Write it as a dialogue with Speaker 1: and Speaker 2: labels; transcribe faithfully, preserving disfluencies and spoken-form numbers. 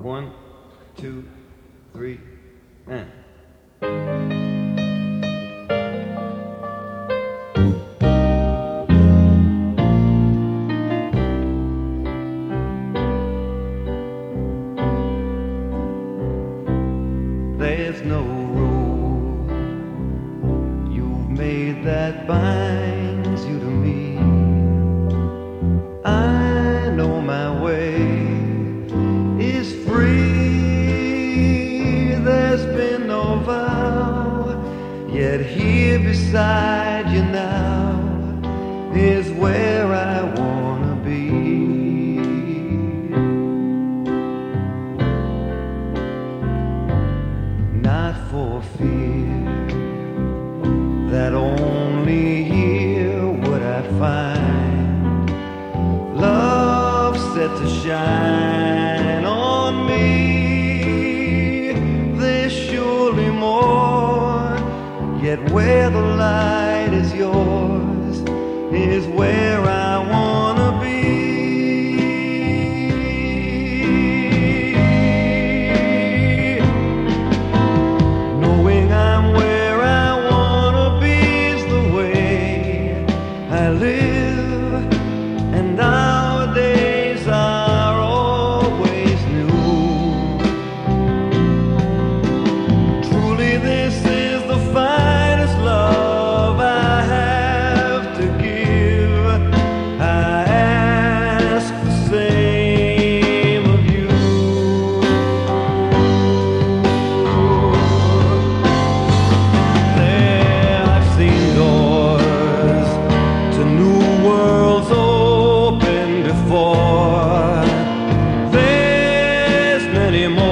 Speaker 1: One, two, three, and. There's no rule you've made that binds you to me. I know my way is free. There's been no vow, yet here beside you now is where I wanna be. Not for fear that only here would I find love set to shine on me. There's surely more, yet where the light is yours is where I wanna be. Knowing I'm where I wanna be is the way I live, and our days are always new. Truly this is the finest love I have to give. I ask the same of you. There I've seen doors to new worlds open before. There's many more